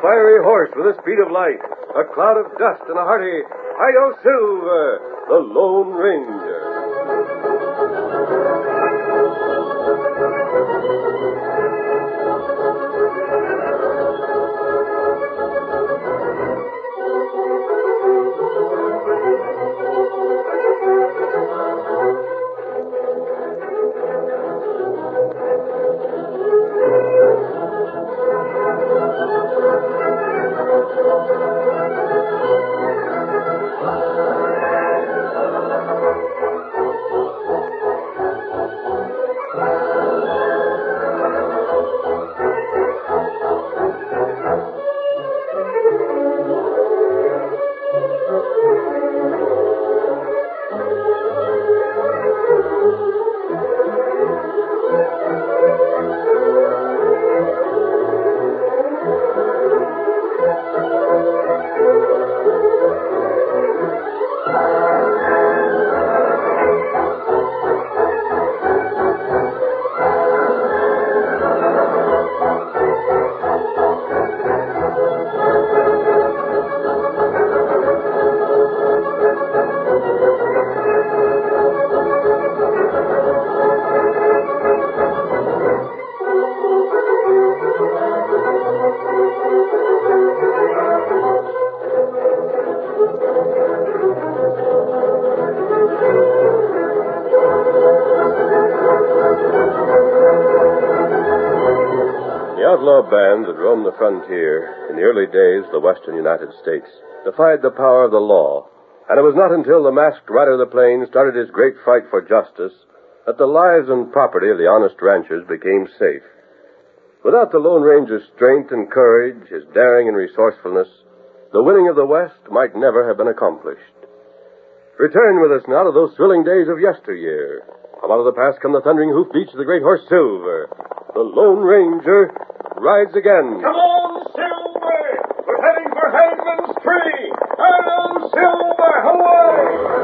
fiery horse with the speed of light, a cloud of dust, and a hearty, "Hi-yo, Silver, the Lone Ranger." outlaw bands that roamed the frontier in the early days of the western United States defied the power of the law, and it was not until the masked rider of the plains started his great fight for justice that the lives and property of the honest ranchers became safe. Without the Lone Ranger's strength and courage, his daring and resourcefulness, the winning of the West might never have been accomplished. Return with us now to those thrilling days of yesteryear. From out of the past come the thundering hoofbeats of the great horse Silver. The Lone Ranger rides again. Come on, Silver! We're heading for Hangman's Tree! Hello, Silver! Away!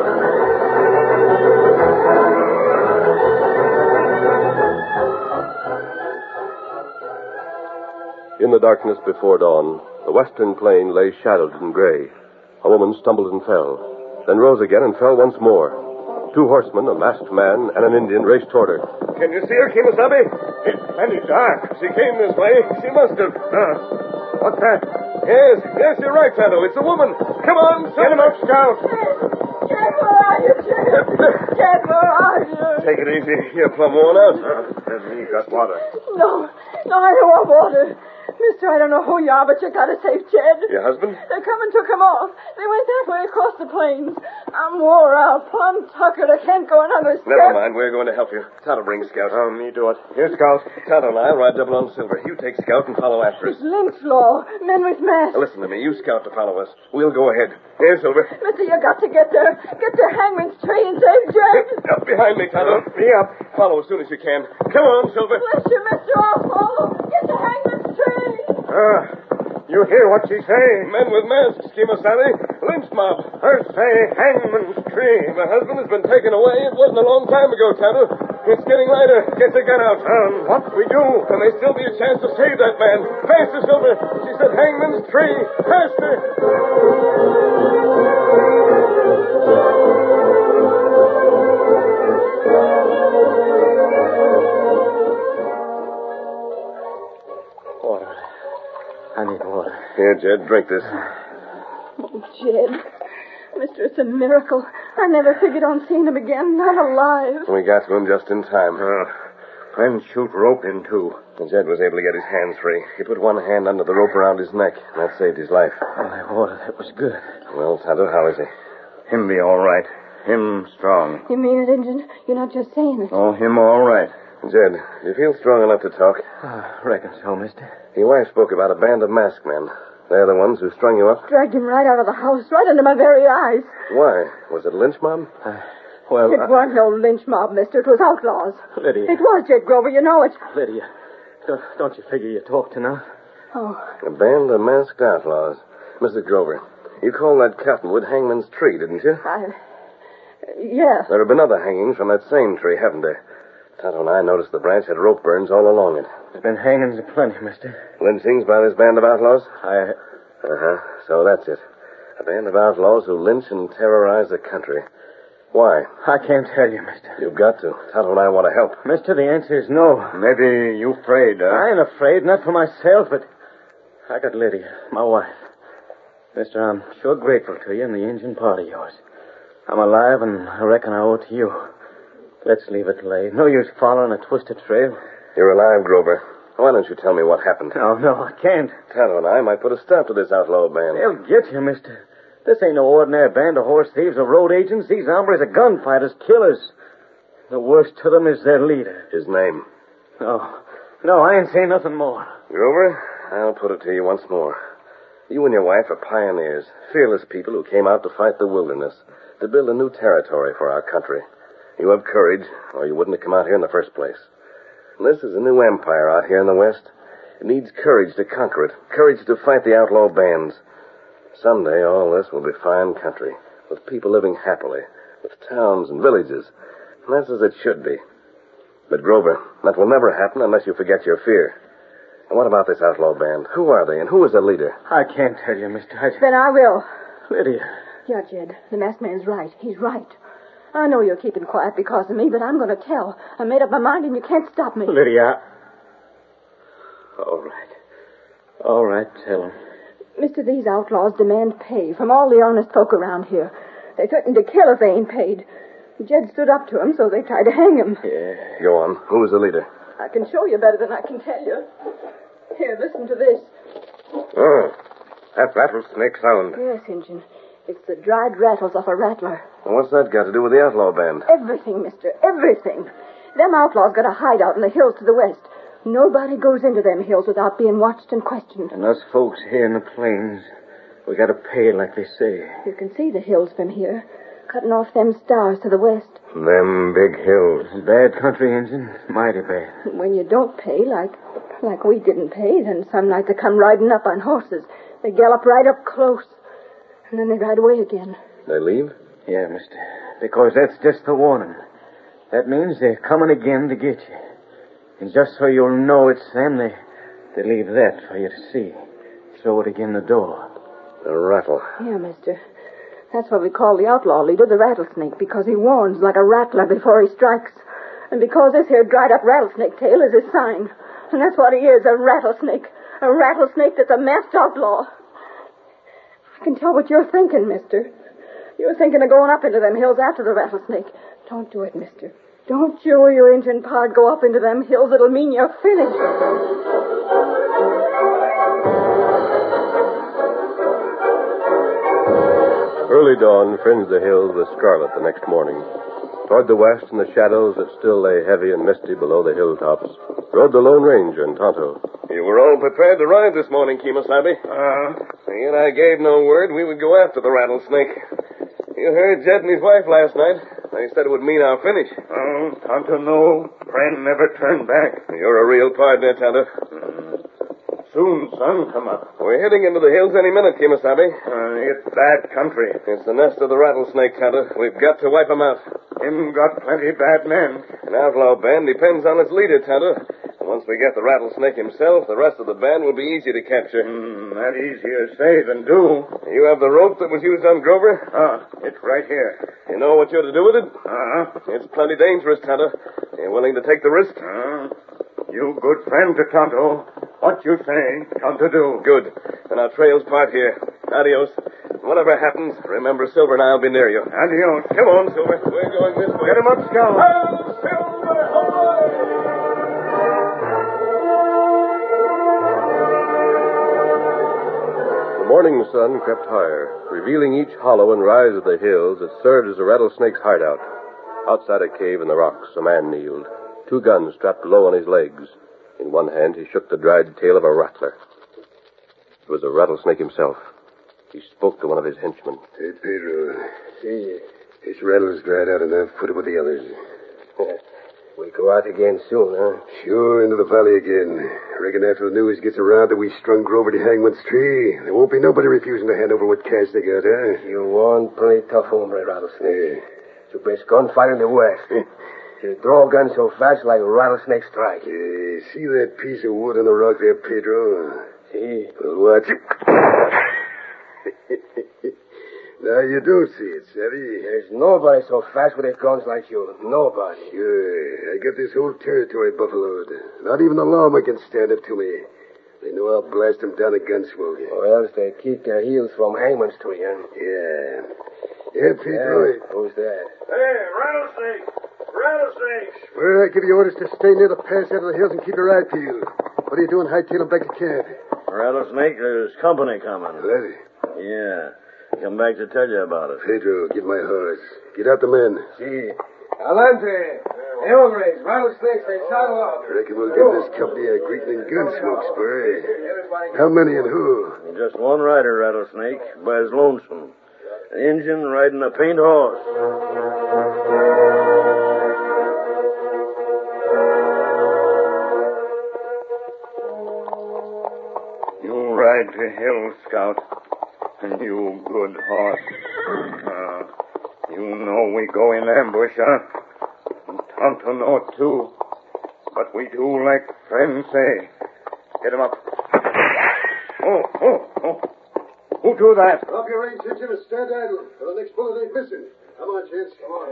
In the darkness before dawn, the western plain lay shadowed and gray. A woman stumbled and fell, then rose again and fell once more. Two horsemen, a masked man, and an Indian raced toward her. Can you see her, Kimasabi? It's plenty dark. She came this way. She must have... what's that? Yes, you're right, Tonto. It's a woman. Come on, get him up, Scout. Jed, where are you, Jed? Jed, where are you? Take it easy. You're plumb worn out. You got water. No, I don't want water. Mister, I don't know who you are, but you gotta save Jed. Your husband? They come and took him off. They went that way across the plains. I'm wore out, plumb tuckered. I can't go another step. Never mind. We're going to help you. Tonto, bring Scout. Oh, me do it. Here, Scout. Tonto and I ride double on Silver. You take Scout and follow after us. It's lynch law. Men with masks. Now, listen to me. You Scout to follow us. We'll go ahead. Here, Silver. Mister, you got to get there. Get to Hangman's Tree and save Jed. Up behind me, Tonto. Me up. Follow as soon as you can. Come on, Silver. Bless you, Mister. I'll follow. Get to Hangman's Tree. You hear what she's saying? Men with masks, Kimasabi. Lynch mob. Her say Hangman's Tree. The husband has been taken away. It wasn't a long time ago, Tonto. It's getting lighter. Get the gun out. What we do? There may still be a chance to save that man. Faster, Silver. She said Hangman's Tree. Faster. I need water. Here, Jed, drink this. Oh, Jed. Mister, it's a miracle. I never figured on seeing him again, not alive. We got to him just in time. Friends shoot rope in, too. And Jed was able to get his hands free. He put one hand under the rope around his neck, and that saved his life. Oh, my water, that was good. Well, Tonto, how is he? Him be all right. Him strong. You mean it, Injun? You're not just saying it. Oh, him all right. Jed, do you feel strong enough to talk? Reckon so, mister. Your wife spoke about a band of masked men. They're the ones who strung you up? Dragged him right out of the house, right under my very eyes. Why? Was it a lynch mob? It wasn't no lynch mob, mister. It was outlaws. Lydia. It was, Jed Grover. You know it. Lydia, don't you figure you talked enough? Oh. A band of masked outlaws. Mrs. Grover, you called that cottonwood Hangman's Tree, didn't you? Yes. There have been other hangings from that same tree, haven't there? Tonto and I noticed the branch had rope burns all along it. There's been hangings aplenty, mister. Lynchings by this band of outlaws? I... So that's it. A band of outlaws who lynch and terrorize the country. Why? I can't tell you, mister. You've got to. Tonto and I want to help. Mister, the answer is no. Maybe you afraid, huh? I ain't afraid, not for myself, but I got Lydia, my wife. Mister, I'm sure grateful to you and the Indian part of yours. I'm alive, and I reckon I owe it to you. Let's leave it lay. No use following a twisted trail. You're alive, Grover. Why don't you tell me what happened? No, I can't. Tonto and I might put a stop to this outlaw band. They'll get you, mister. This ain't no ordinary band of horse thieves or road agents. These hombres are gunfighters, killers. The worst to them is their leader. His name? No, I ain't saying nothing more. Grover, I'll put it to you once more. You and your wife are pioneers, fearless people who came out to fight the wilderness, to build a new territory for our country. You have courage, or you wouldn't have come out here in the first place. This is a new empire out here in the West. It needs courage to conquer it, courage to fight the outlaw bands. Someday all this will be fine country, with people living happily, with towns and villages. And that's as it should be. But, Grover, that will never happen unless you forget your fear. And what about this outlaw band? Who are they, and who is their leader? I can't tell you, mister. Then I will. Lydia. Yeah, Jed, the masked man's right. He's right. I know you're keeping quiet because of me, but I'm going to tell. I made up my mind, and you can't stop me. Lydia. All right, tell him. Mister, these outlaws demand pay from all the honest folk around here. They threaten to kill if they ain't paid. Jed stood up to him, so they tried to hang him. Yeah. Go on. Who is the leader? I can show you better than I can tell you. Here, listen to this. Oh, that rattlesnake sound. Yes, Injun. It's the dried rattles off a rattler. Well, what's that got to do with the outlaw band? Everything, mister, everything. Them outlaws got a hideout in the hills to the west. Nobody goes into them hills without being watched and questioned. And us folks here in the plains, we got to pay like they say. You can see the hills from here, cutting off them stars to the west. Them big hills. Bad country, Injun. Mighty bad. When you don't pay, like we didn't pay, then some night they come riding up on horses. They gallop right up close, and then they ride away again. They leave? Yeah, mister. Because that's just the warning. That means they're coming again to get you. And just so you'll know it's them, they leave that for you to see. Throw it again the door. A rattle. Yeah, mister. That's what we call the outlaw leader, the rattlesnake, because he warns like a rattler before he strikes. And because this here dried-up rattlesnake tail is his sign. And that's what he is, a rattlesnake. A rattlesnake that's a masked outlaw. I can tell what you're thinking, mister. You're thinking of going up into them hills after the rattlesnake. Don't do it, mister. Don't you or your Injun pard go up into them hills. It'll mean you're finished. Early dawn fringed the hills with scarlet the next morning. Toward the west, in the shadows that still lay heavy and misty below the hilltops, rode the Lone Ranger and Tonto. You were all prepared to ride this morning, Kemosabe. And I gave no word we would go after the rattlesnake. You heard Jed and his wife last night. They said it would mean our finish. Oh, Tonto, no. Friend never turned back. You're a real partner, Tonto. Soon sun come up. We're heading into the hills any minute, Kemosabe. It's bad country. It's the nest of the rattlesnake, Tonto. We've got to wipe 'em out. Him got plenty bad men. An outlaw band depends on its leader, Tonto. And once we get the rattlesnake himself, the rest of the band will be easy to capture. That easier say than do. You have the rope that was used on Grover? It's right here. You know what you're to do with it? It's plenty dangerous, Tonto. You're willing to take the risk? You good friend to Tonto. What you say, Tonto do. Good. And our trails part here. Adios. Whatever happens, remember Silver and I'll be near you. Adios. Come on, Silver. We're going this way. Get him up, Scout. Oh, Silver! The morning sun crept higher, revealing each hollow and rise of the hills that served as a rattlesnake's hideout. Outside a cave in the rocks, a man kneeled, 2 guns strapped low on his legs. In one hand, he shook the dried tail of a rattler. It was a rattlesnake himself. He spoke to one of his henchmen. Hey, Pedro. See, this rattle's dried out enough. Put it with the others. We'll go out again soon, huh? Sure, into the valley again. Reckon after the news gets around that we strung Grover to Hangman's tree, there won't be nobody refusing to hand over what cash they got, huh? You want plenty tough hombre, Rattlesnake. The best gunfighter in the West. You draw a gun so fast like a rattlesnake strike. See that piece of wood on the rock there, Pedro? See? Well, watch it. Now, you don't see it, Savvy. There's nobody so fast with their guns like you. Nobody. Sure. I got this whole territory buffaloed. Not even the lawman can stand up to me. They know I'll blast them down a Gunsmoke. Or else they keep their heels from Hangman's Tree, huh? Yeah. Yeah, Pedro. Who's that? Hey, rattlesnake! Rattlesnakes! Well, I give you orders to stay near the pass out of the hills and keep your eye peeled. What are you doing hightailing back to camp? Rattlesnake, there's company coming. Letty. Yeah. Come back to tell you about it. Pedro, get my horse. Get out the men. See. Alante. Hey, hombres. Rattlesnakes, they saddle up. I reckon we'll give this company a greeting in Gunsmoke, Spur. How many and who? Just one rider, Rattlesnake, by his lonesome. An Injun riding a paint horse. You ride to hill, Scout. And you good horse. You know we go in ambush, huh? And Tonto know it, too. But we do like friends say. Get him up. Oh. Who do that? Drop your range, Injun, and stand idle. For the next bullet ain't missing. Come on, gents. Come on.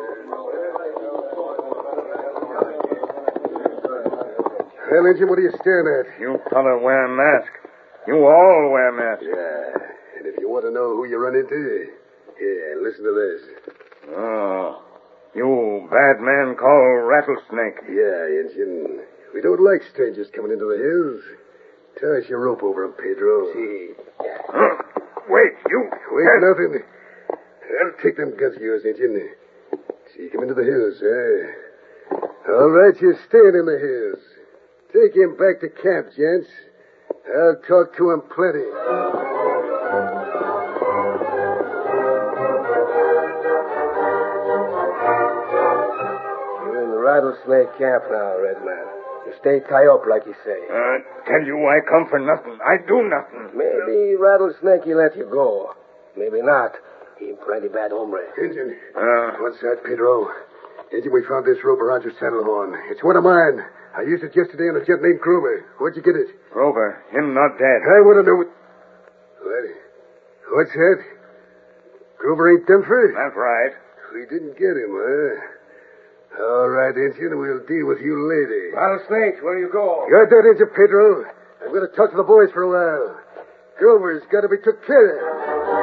Well, Injun, what are you staring at? You fella wear a mask. You all wear masks. Yeah. And if you want to know who you run into, here, listen to this. Oh. You bad man called Rattlesnake. Yeah, Injun. We don't like strangers coming into the hills. Tie us your rope over him, Pedro. See. Wait, you... Wait, nothing. I'll take them guns of yours, Injun. See you come into the hills, eh? All right, you're staying in the hills. Take him back to camp, gents. I'll talk to him plenty. You're in the Rattlesnake camp now, Red Man. You stay tie up, like you say. Tell you I come for nothing. I do nothing. Maybe Rattlesnake he let you go. Maybe not. He plenty bad hombre. Injun. One side, Pedro. Injun, we found this rope around your saddle horn. It's one of mine. I used it yesterday on a gent named Grover. Where'd you get it? Grover, him not dead. I want to know what... What's that? Grover ain't done for? That's right. We didn't get him, huh? All right, Injun, we'll deal with you later. Rattlesnake, where you go? You're dead, Injun, Pedro. I'm going to talk to the boys for a while. Grover's got to be took care of.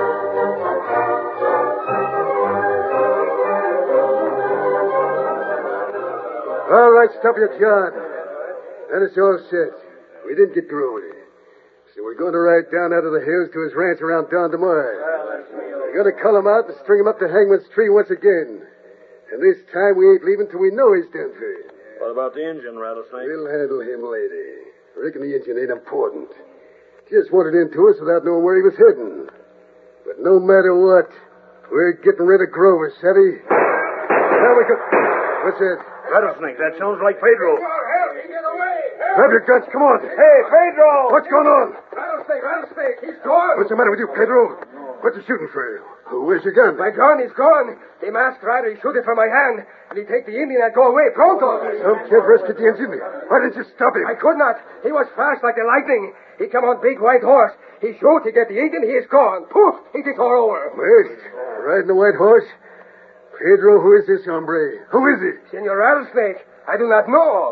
All right, stop your yarn. Then it's all set. We didn't get Grover. So we're going to ride down out of the hills to his ranch around dawn tomorrow. We're going to cull him out and string him up to Hangman's Tree once again. And this time we ain't leaving till we know he's done for. What about the Injun, Rattlesnake? We'll handle him later. Reckon the Injun ain't important. Just wanted into us without knowing where he was heading. But no matter what, we're getting rid of Grover, Savvy. Now we go. What's that? Rattlesnake, that sounds like Pedro. Help! He get away! Grab your guns, come on. Hey, Pedro! What's going on? Rattlesnake, he's gone! What's the matter with you, Pedro? What you shooting for? Where's your gun? My gun is gone. The masked rider, he shoot it from my hand, and he take the Indian and go away. Pronto! Some kid rescued the Injun. Why didn't you stop him? I could not. He was fast like the lightning. He come on big white horse. He shoot, he get the Indian, he is gone. Poof! He tore over. Wait. Riding the white horse? Pedro, who is this hombre? Who is he? Senor Rattlesnake, I do not know.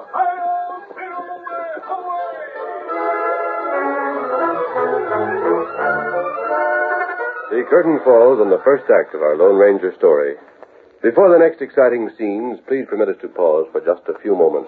The curtain falls on the first act of our Lone Ranger story. Before the next exciting scenes, please permit us to pause for just a few moments.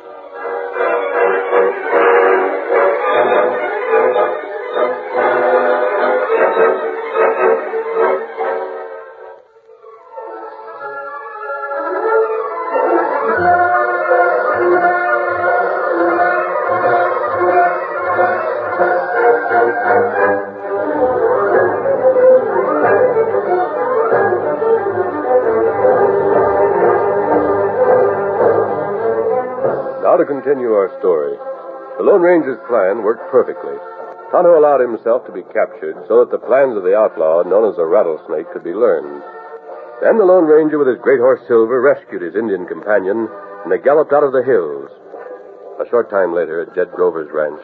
Now to continue our story. The Lone Ranger's plan worked perfectly. Tonto allowed himself to be captured so that the plans of the outlaw, known as the Rattlesnake, could be learned. Then the Lone Ranger with his great horse Silver rescued his Indian companion, and they galloped out of the hills. A short time later at Jed Grover's ranch.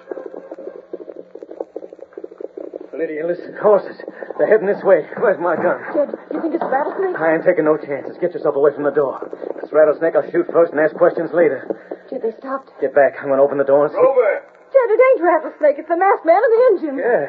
Lydia, listen. Horses. They're heading this way. Where's my gun? Jed, you think it's a rattlesnake? I ain't taking no chances. Get yourself away from the door. This rattlesnake I'll shoot first and ask questions later. Jed, they stopped. Get back. I'm going to open the door and see. Grover! Jed, it ain't rattlesnake. It's the masked man and the engine. Yeah.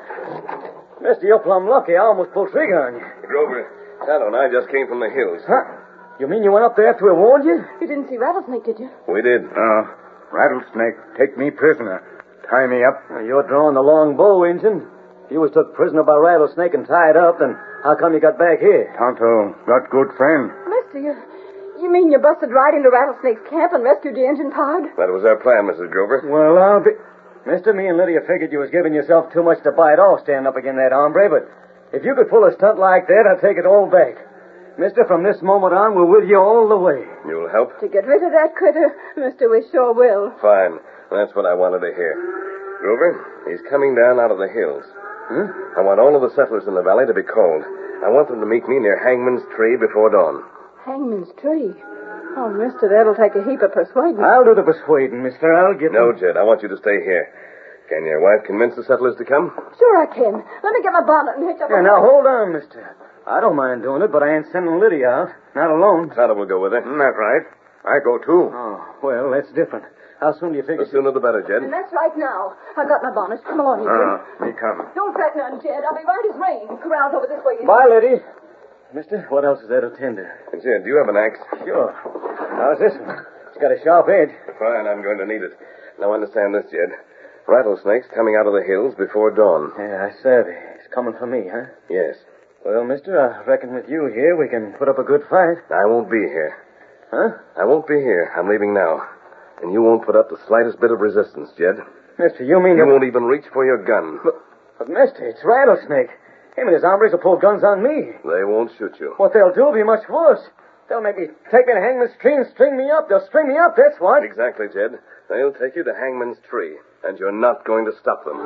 Mister, you're plumb lucky. I almost pulled trigger on you. Grover, Tonto and I just came from the hills. Huh? You mean you went up there after we warned you? You didn't see rattlesnake, did you? We did. Rattlesnake, take me prisoner. Tie me up. Well, you're drawing the long bow, Injun. If you was took prisoner by rattlesnake and tied up, then how come you got back here? Tonto, got good friend. Mister, you mean you busted right into Rattlesnake's camp and rescued the engine pod? That was our plan, Mrs. Grover. Well, I'll be... Mister, me and Lydia figured you was giving yourself too much to bite off standing up against that hombre, but if you could pull a stunt like that, I'll take it all back. Mister, from this moment on, we're with you all the way. You'll help? To get rid of that critter, Mister, we sure will. Fine. That's what I wanted to hear. Grover, he's coming down out of the hills. Huh? I want all of the settlers in the valley to be called. I want them to meet me near Hangman's Tree before dawn. Hangman's Tree? Oh, mister, that'll take a heap of persuading. I'll do the persuading, mister. I'll get No, them. Jed, I want you to stay here. Can your wife convince the settlers to come? Sure I can. Let me get my bonnet and hitch up. Yeah, now, hold on, mister. I don't mind doing it, but I ain't sending Lydia out. Not alone. Tonto will go with her. That's right. I go too. Oh, well, that's different. How soon do you figure... The sooner the better, Jed. And that's right now. I got my bonnet. Come along, you two. Me come. Don't fret none, Jed. I'll be right as rain. Corral's over this way. Bye, Lydia. Mister, what else is there to tend to? Jed, do you have an axe? Sure. How's this one? It's got a sharp edge. Fine, I'm going to need it. Now understand this, Jed. Rattlesnake's coming out of the hills before dawn. Yeah, I savvy. It's coming for me, huh? Yes. Well, mister, I reckon with you here, we can put up a good fight. I won't be here. Huh? I won't be here. I'm leaving now. And you won't put up the slightest bit of resistance, Jed. Mister, you mean... You won't even reach for your gun. But mister, it's Rattlesnake. Him and his hombres will pull guns on me. They won't shoot you. What they'll do will be much worse. They'll make me take me to Hangman's Tree and string me up. They'll string me up, that's what. Exactly, Jed. They'll take you to Hangman's Tree, and you're not going to stop them.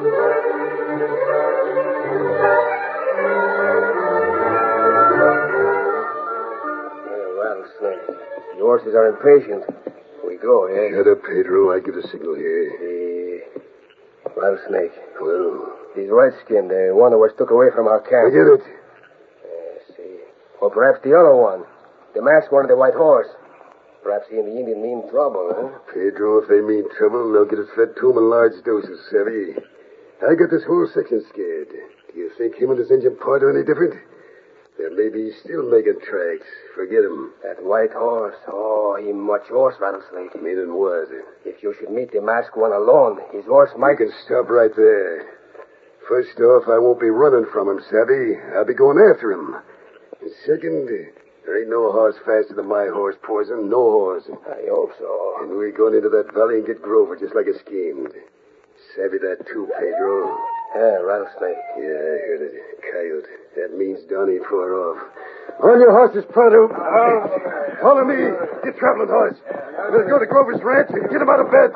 Rattlesnake. The horses are impatient. We go, eh? Shut up, Pedro. I give the signal here. Rattlesnake. Well, He's red-skinned. The one that was took away from our camp. forget it. See. Or perhaps the other one. The masked one of the white horse. Perhaps he and the Indian mean trouble, huh? Pedro, if they mean trouble, they'll get us fed to 'em in large doses, savvy? I got this whole section scared. Do you think him and his engine part are any different? They're maybe still making tracks. Forget 'em. That white horse. Oh, he much horse, Rattlesnake. Meaning what? If you should meet the masked one alone, his horse I might... can stop right there. First off, I won't be running from him, savvy? I'll be going after him. And second, there ain't no horse faster than my horse, Poison. No horse. I hope so. And we're going into that valley and get Grover just like I schemed. Savvy that too, Pedro. Yeah, Rattlesnake. Yeah, I heard it. Coyote. That means Donnie far off. On your horses, Pronto. Follow me, you traveling horse. Let's go to Grover's ranch and get him out of bed.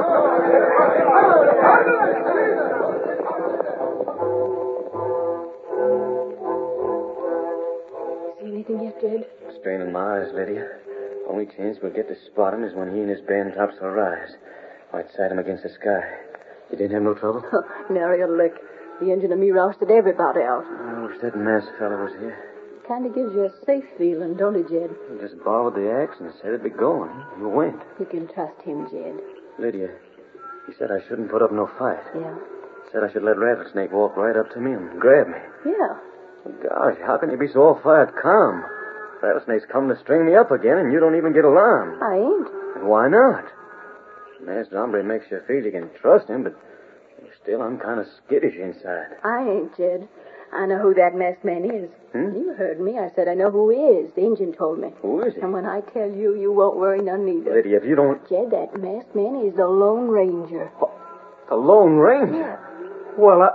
See anything yet, Jed? Straining my eyes, Lydia. Only chance we'll get to spot him is when he and his band tops will rise. Might sight him against the sky. You didn't have no trouble? Nary a lick. The engine and me rousted everybody out. I wish that masked fella was here. Kind of gives you a safe feeling, don't it, Jed? He just borrowed the axe and said it'd be going. You went. You can trust him, Jed. Lydia, he said I shouldn't put up no fight. Yeah? Said I should let Rattlesnake walk right up to me and grab me. Yeah. Gosh, how can you be so all-fired calm? Rattlesnake's come to string me up again, and you don't even get alarmed. I ain't. And why not? Masked hombre makes you feel you can trust him, but still I'm kind of skittish inside. I ain't, Jed. I know who that masked man is. Hmm? You heard me. I said I know who he is. The engine told me. Who is he? And when I tell you, you won't worry none neither. Lydia, if you don't... Jed, that masked man is the Lone Ranger. The Lone Ranger? Yeah. Well,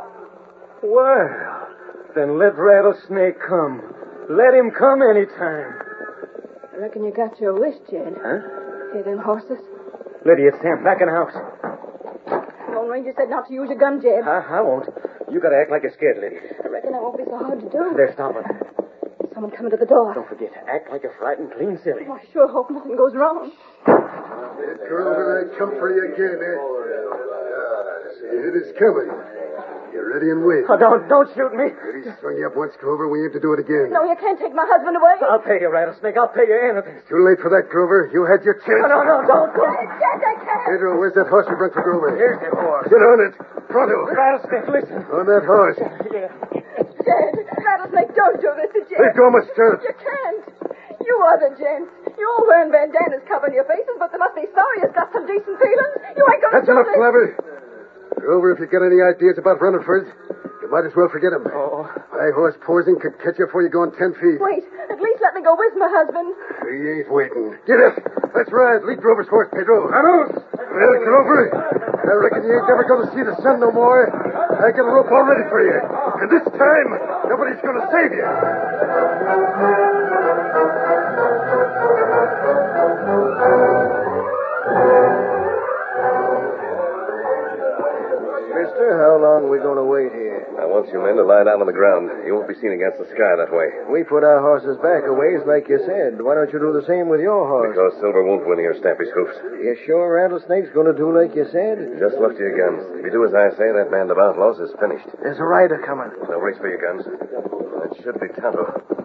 then let Rattlesnake come. Let him come anytime. I reckon you got your wish, Jed. Huh? Hey, them horses. Lydia, it's Sam, back in the house. Lone Ranger said not to use your gun, Jed. I won't. You gotta act like you're scared, Lydia. I reckon that won't be so hard to do. They're stopping. It's someone coming to the door. Don't forget, act like a frightened clean silly. Oh, I sure hope nothing goes wrong. Grover, I come for you again, eh? See, it is coming. Get ready and wait. Oh, don't shoot me. Ready, strung you up once, Grover. We aim to do it again. No, you can't take my husband away. I'll pay you, Rattlesnake. I'll pay you anything. Too late for that, Grover. You had your chance. No, don't. Yes, I can. Pedro, where's that horse you brought for Grover? Here's the horse. Get on it. Pronto. Rattlesnake, listen. On that horse. Yeah. Jed, Rattlesnake, don't do this to Jed. Let go, my stirrup. You can't. You other gents. You're all wearing bandanas covering your faces, but they must be sorry you've got some decent feelings. You ain't gonna That's do enough, this. Clever. Grover, if you got any ideas about Rutherford, you might as well forget him. Oh. My horse Poison could catch you before you go on 10 feet. Wait, at least let me go with my husband. He ain't waiting. Get it. Let's ride. Lead Grover's horse, Pedro. Vamos. Well, Grover, I reckon you ain't never going to see the sun no more. I got a rope all ready for you. And this time, nobody's going to save you. Mister, how long are we going to wait here? I want you men to lie down on the ground. You won't be seen against the sky that way. We put our horses back a ways, like you said. Why don't you do the same with your horse? Because Silver won't win here, Stampy's hoofs. You sure Rattlesnake's going to do like you said? Just look to your guns. If you do as I say, that band of outlaws is finished. There's a rider coming. Now race for your guns. That should be Tonto.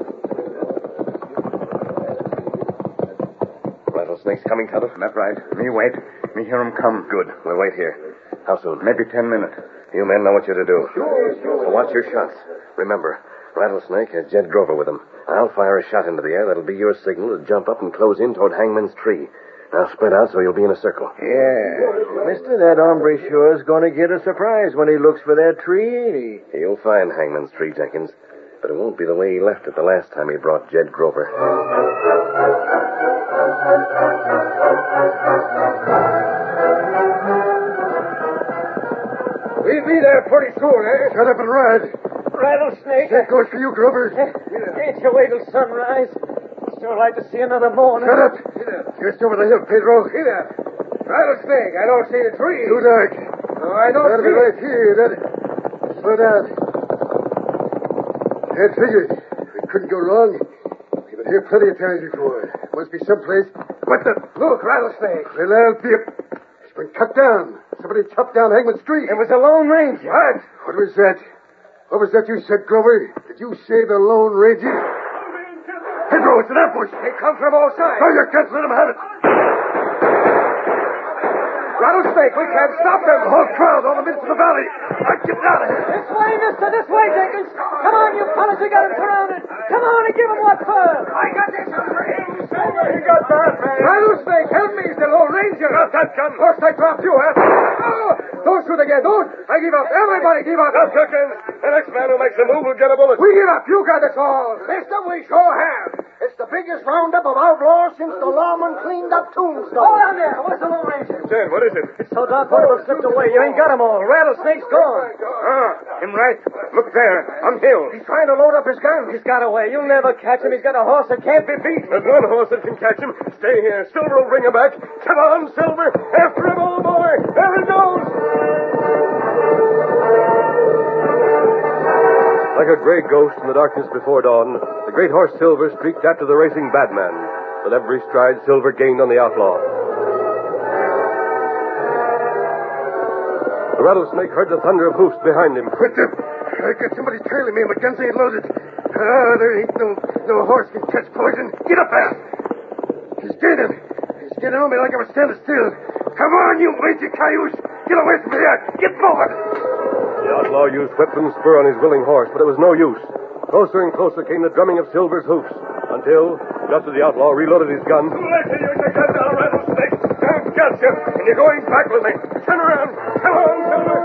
Rattlesnake's coming, Tonto? That's right. Me wait. Me hear him come. Good. We'll wait here. How soon? Maybe 10 minutes. You men know what you're to do. So watch your shots. Remember, Rattlesnake has Jed Grover with him. I'll fire a shot into the air. That'll be your signal to jump up and close in toward Hangman's tree. Now spread out so you'll be in a circle. Yeah. Mister, that hombre sure is going to get a surprise when he looks for that tree, ain't he? You'll find Hangman's tree, Jenkins. But it won't be the way he left it the last time he brought Jed Grover. We'll be there pretty soon, eh? Shut up and ride. Rattlesnake. That goes for you, Grover. Can't you wait till sunrise? I'd sure like to see another morning. Shut up. Just over the hill, Pedro. See that? Rattlesnake. I don't see the tree. Too dark. No, I don't That'll be see right here. Slow down. Can't figure it. We couldn't go wrong. We've been here plenty of times before. Must be someplace. What the? Look, Rattlesnake. Well, that'll be a... It's been cut down. Somebody chopped down Hangman's tree. It was a Lone Ranger. What? What was that? What was that you said, Grover? Did you say the Lone Ranger? Pedro, it's an ambush. They come from all sides. Throw your guns, let them have it. Rattlesnake, we can't stop them. The whole crowd, all the men to the valley. Get out of here. This way, mister, this way, Jenkins. Come on, you fellas, we got him surrounded. Come on and give him what for. I got this for him. You got that, man. Rattlesnake, help me. It's the Lone Ranger. Drop that gun. First I dropped you, huh? Oh, don't shoot again. Don't. I give up. Everybody give up. Drop your guns. The next man who makes a move will get a bullet. We give up. You got us all. Mister, we sure have. It's the biggest roundup of outlaws since the lawman cleaned up Tombstone. Hold on there. Where's the Lone Ranger? Jed, what is it? It's so dark, one of them slipped away. You ain't got them all. Rattlesnake's gone. Him right. Look there. On hill. He's trying to load up his gun. He's got away. You'll never catch him. He's got a horse that can't be beat. There's one horse that can catch him. Stay here. Silver will bring him back. Come on, Silver. After him, old boy. There he goes. Like a gray ghost in the darkness before dawn, the great horse Silver streaked after the racing badman. With every stride, Silver gained on the outlaw. The Rattlesnake heard the thunder of hoofs behind him. What the? I got somebody trailing me and my guns ain't loaded. There ain't no horse can catch Poison. Get up there. He's gaining. He's getting on me like I was standing still. Come on, you mangy cayuse. Get away from here. Get moving. The outlaw used whip and spur on his willing horse, but it was no use. Closer and closer came the drumming of Silver's hoofs, until, just as the outlaw reloaded his gun... Too late to use your gun now, Rattlesnake. I've got you, and you're going back with me. Turn around. Come on, Silver.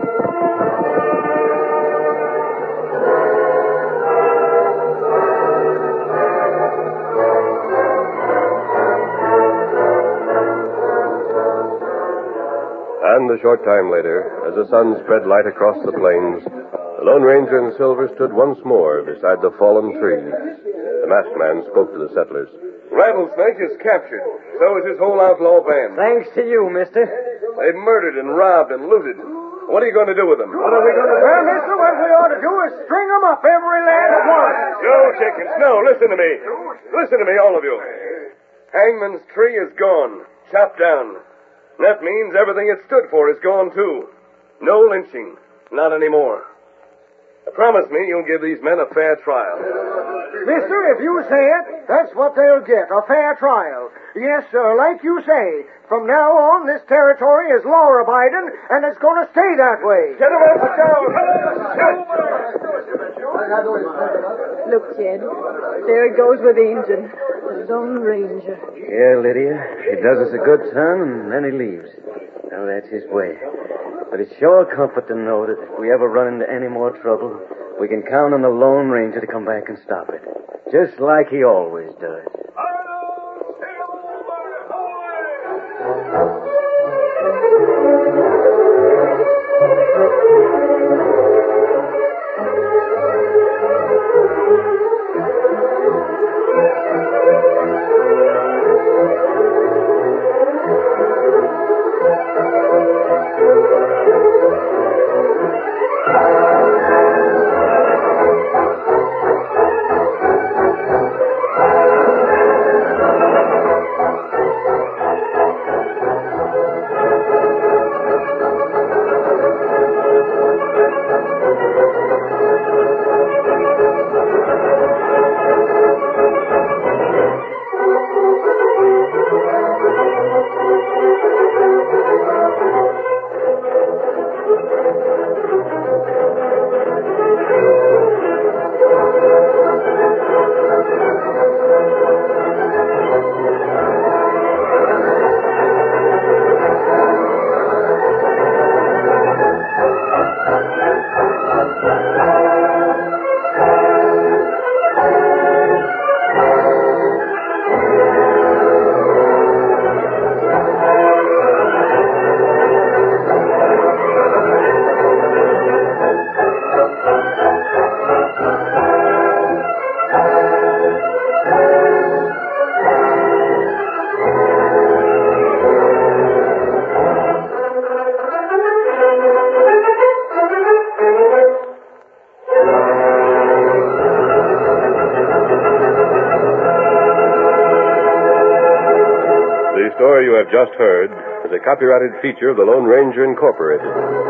And a short time later, as the sun spread light across the plains, the Lone Ranger and Silver stood once more beside the fallen trees. The masked man spoke to the settlers. Rattlesnake is captured. So is his whole outlaw band. Thanks to you, mister. They've murdered and robbed and looted. What are you going to do with them? What are we going to do? Well, mister, what we ought to do is string them up, every last one. Joe Chickens, no, listen to me. Listen to me, all of you. Hangman's tree is gone, chopped down. That means everything it stood for is gone, too. No lynching. Not anymore. Promise me you'll give these men a fair trial. Mister, if you say it, that's what they'll get, a fair trial. Yes, sir, like you say, from now on, this territory is law-abiding, and it's going to stay that way. Get him up, Joe! Look, Jed, there it goes with the engine. The Lone Ranger. Yeah, Lydia. He does us a good turn, and then he leaves. Now, that's his way. But it's sure a comfort to know that if we ever run into any more trouble, we can count on the Lone Ranger to come back and stop it. Just like he always does. The story you have just heard is a copyrighted feature of the Lone Ranger Incorporated.